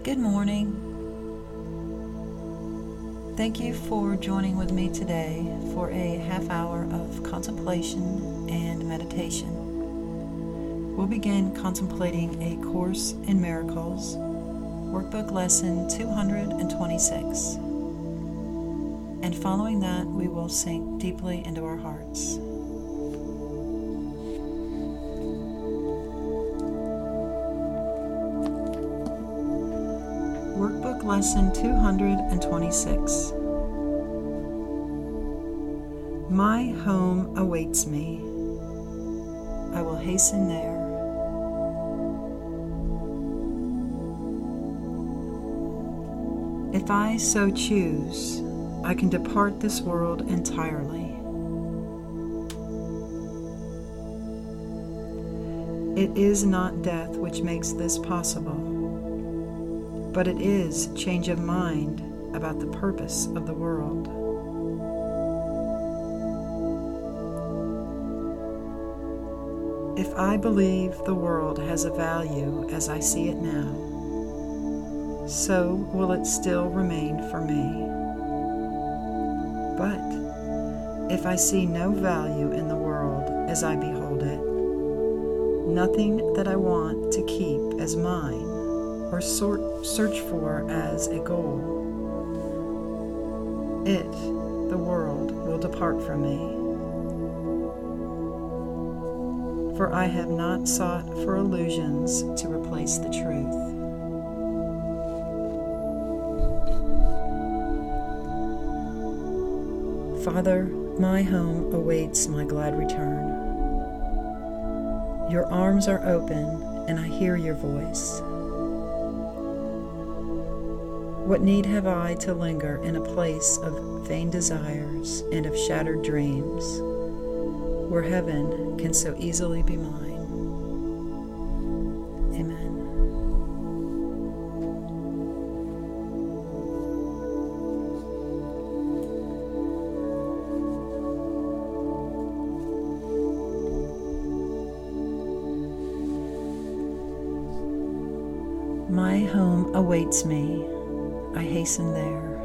Good morning. Thank you for joining with me today for a half hour of contemplation and meditation. We'll begin contemplating A Course in Miracles, Workbook Lesson 226. And following that, we will sink deeply into our hearts. Workbook Lesson 226. My home awaits me. I will hasten there. If I so choose, I can depart this world entirely. It is not death which makes this possible, but it is change of mind about the purpose of the world. If I believe the world has a value as I see it now, so will it still remain for me. But if I see no value in the world as I behold it, nothing that I want to keep as mine or search for as a goal, the world, will depart from me. For I have not sought for illusions to replace the truth. Father, my home awaits my glad return. Your arms are open, and I hear your voice. What need have I to linger in a place of vain desires and of shattered dreams, where heaven can so easily be mine? Amen. My home awaits me. I hasten there.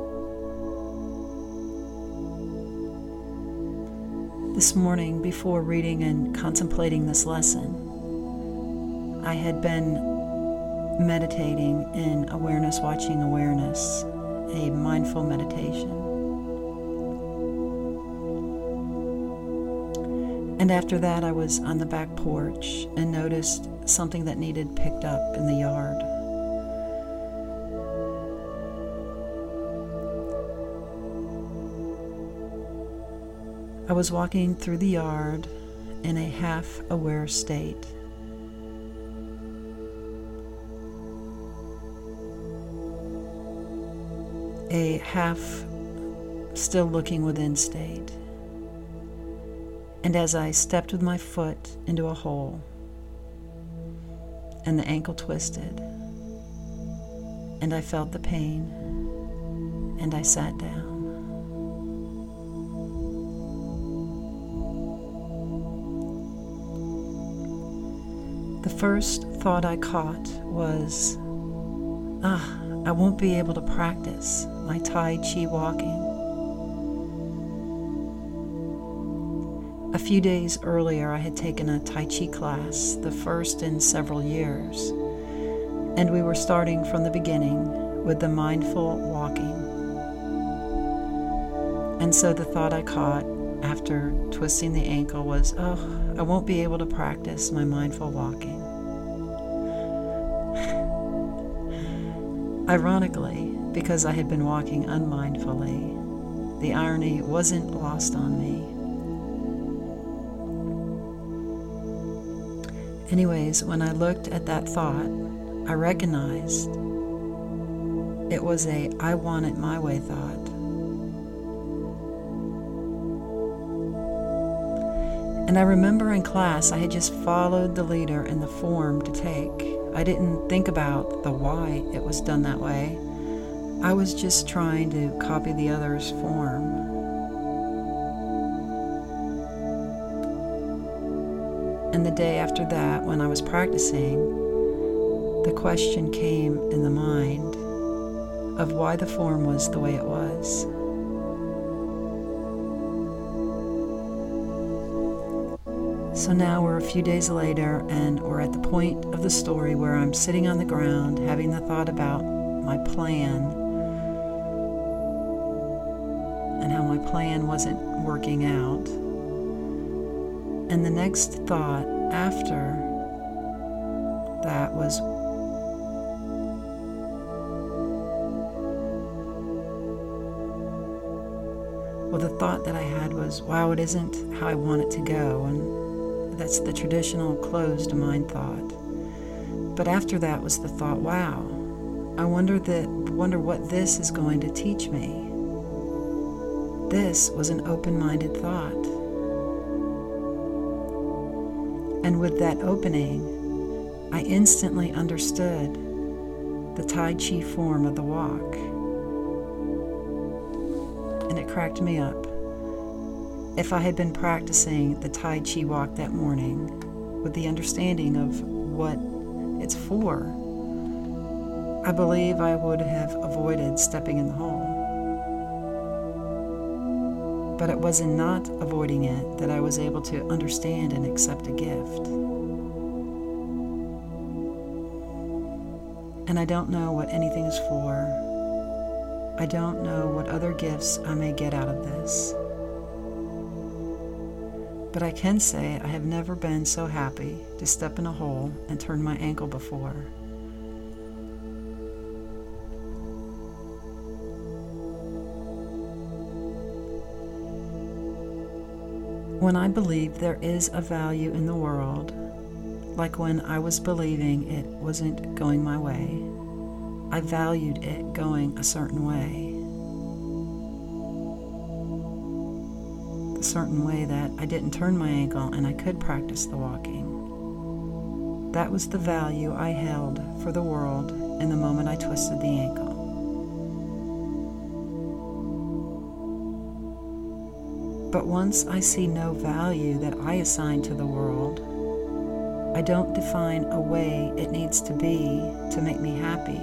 This morning, before reading and contemplating this lesson, I had been meditating in Awareness Watching Awareness, a mindful meditation. And after that, I was on the back porch and noticed something that needed picked up in the yard. I was walking through the yard in a half-aware state. A half still looking within state. And as I stepped with my foot into a hole, and the ankle twisted, and I felt the pain, and I sat down. The first thought I caught was, I won't be able to practice my Tai Chi walking. A few days earlier, I had taken a Tai Chi class, the first in several years, and we were starting from the beginning with the mindful walking. And so the thought I caught after twisting the ankle was, I won't be able to practice my mindful walking. Ironically, because I had been walking unmindfully, the irony wasn't lost on me. Anyways, when I looked at that thought, I recognized it was a I want it my way thought. And I remember in class I had just followed the leader and the form to take. I didn't think about the why it was done that way. I was just trying to copy the other's form. And the day after that, when I was practicing, the question came in the mind of why the form was the way it was. So now we're a few days later, and we're at the point of the story where I'm sitting on the ground having the thought about my plan and how my plan wasn't working out. And the next thought after that was, well, the thought that I had was, wow, it isn't how I want it to go. And that's the traditional closed mind thought. But after that was the thought, wow, I wonder what this is going to teach me. This was an open-minded thought. And with that opening, I instantly understood the Tai Chi form of the walk. And it cracked me up. If I had been practicing the Tai Chi walk that morning with the understanding of what it's for, I believe I would have avoided stepping in the hole. But it was in not avoiding it that I was able to understand and accept a gift. And I don't know what anything is for. I don't know what other gifts I may get out of this. But I can say I have never been so happy to step in a hole and turn my ankle before. When I believe there is a value in the world, like when I was believing it wasn't going my way, I valued it going a certain way. A certain way that I didn't turn my ankle and I could practice the walking. That was the value I held for the world in the moment I twisted the ankle. But once I see no value that I assign to the world, I don't define a way it needs to be to make me happy.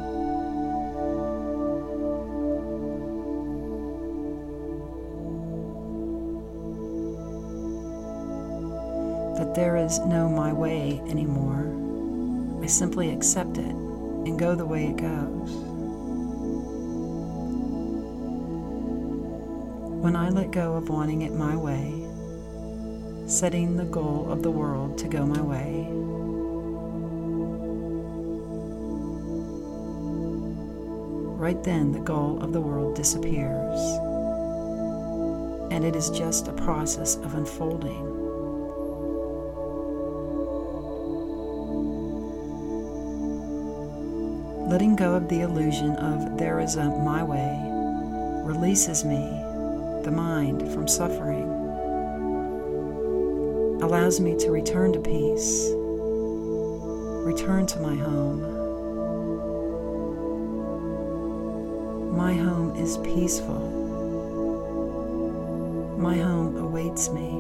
That there is no my way anymore. I simply accept it and go the way it goes. When I let go of wanting it my way, setting the goal of the world to go my way, right then the goal of the world disappears, and it is just a process of unfolding. Letting go of the illusion of there is a my way releases me, the mind, from suffering, allows me to return to peace, return to my home. My home is peaceful. My home awaits me.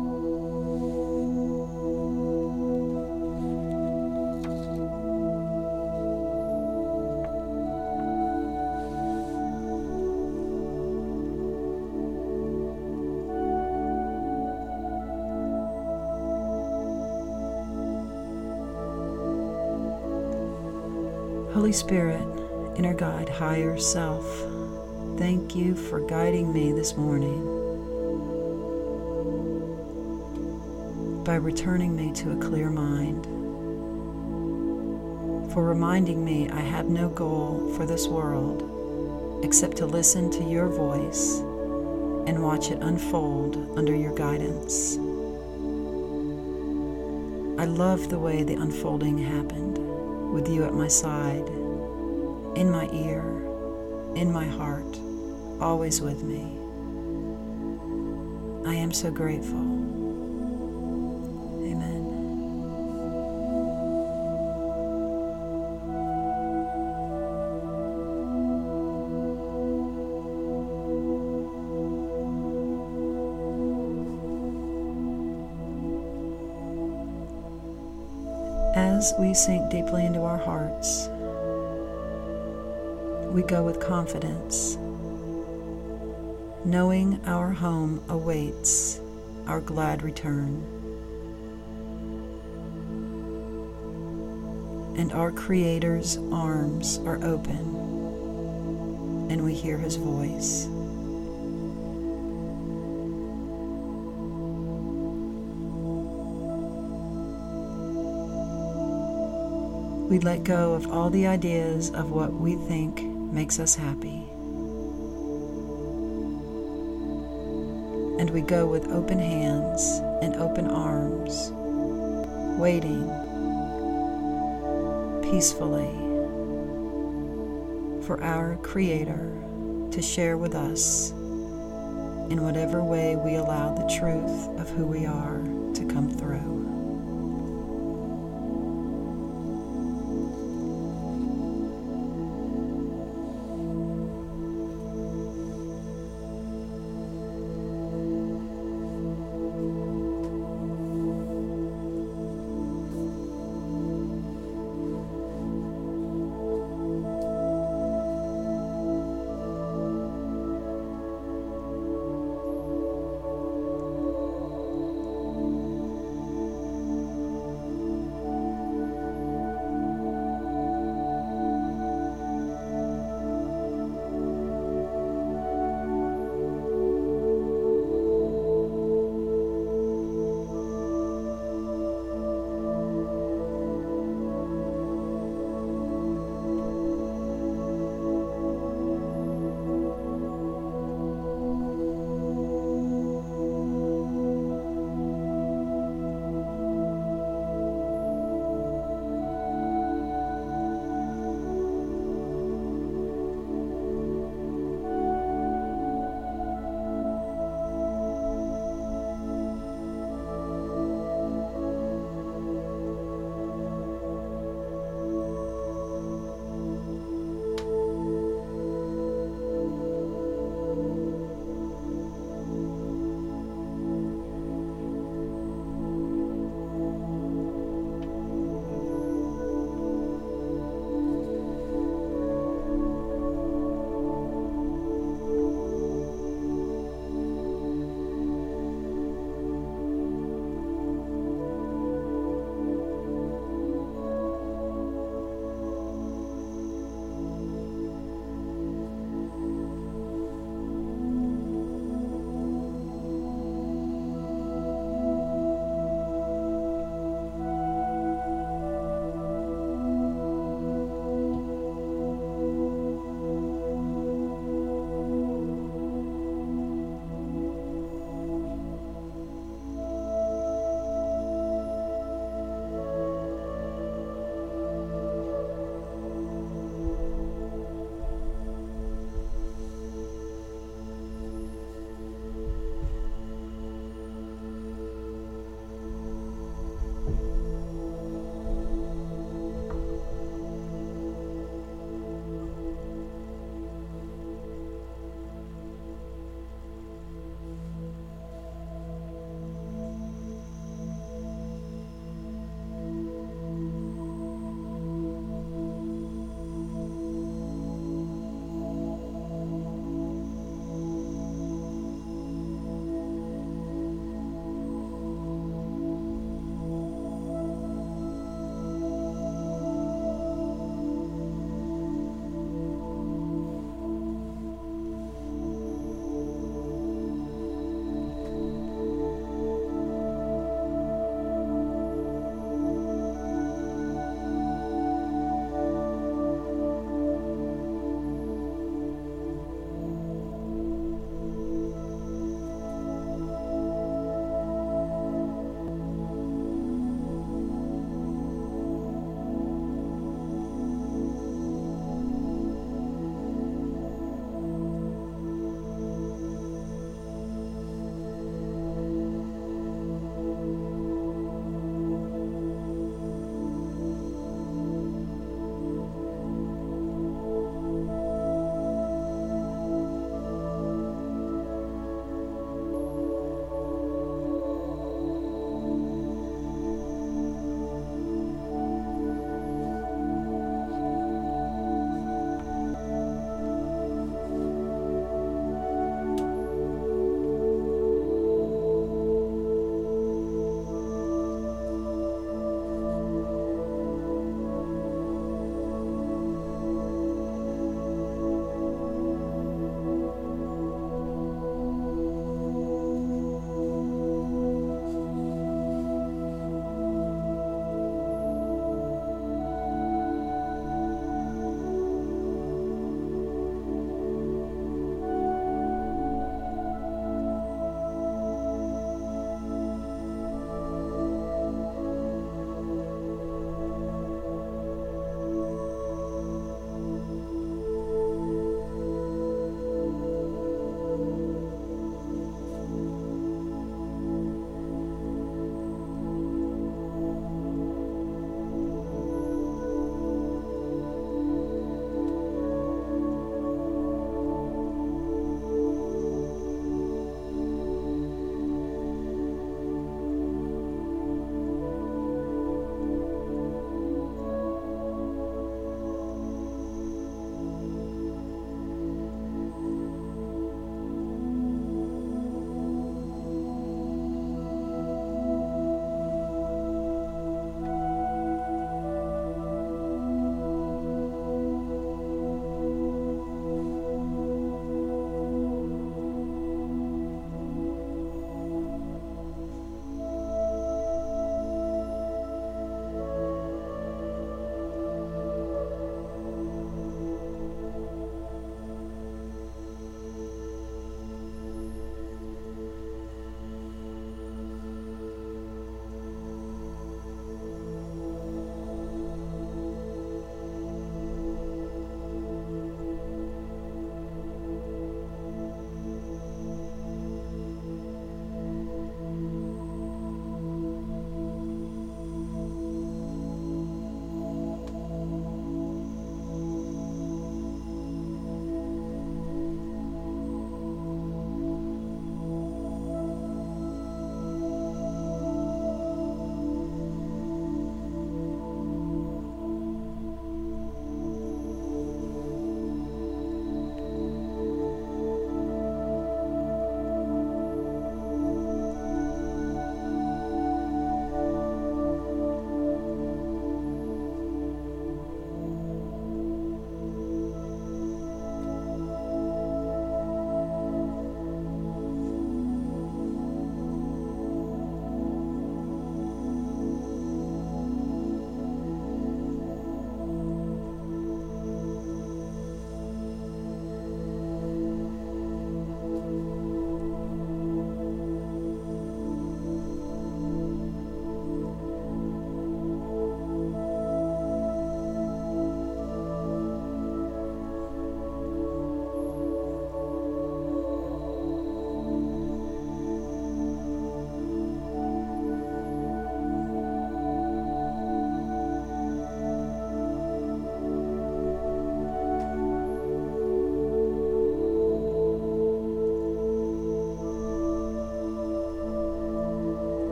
Holy Spirit, inner guide, higher self, thank you for guiding me this morning by returning me to a clear mind, for reminding me I have no goal for this world except to listen to your voice and watch it unfold under your guidance. I love the way the unfolding happened, with you at my side, in my ear, in my heart, always with me. I am so grateful. Amen. As we sink deeply into our hearts, we go with confidence, knowing our home awaits our glad return, and our Creator's arms are open, and we hear His voice. We let go of all the ideas of what we think makes us happy. And we go with open hands and open arms, waiting peacefully for our Creator to share with us in whatever way we allow the truth of who we are to come through.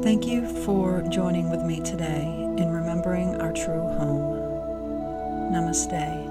Thank you for joining with me today in remembering our true home. Namaste.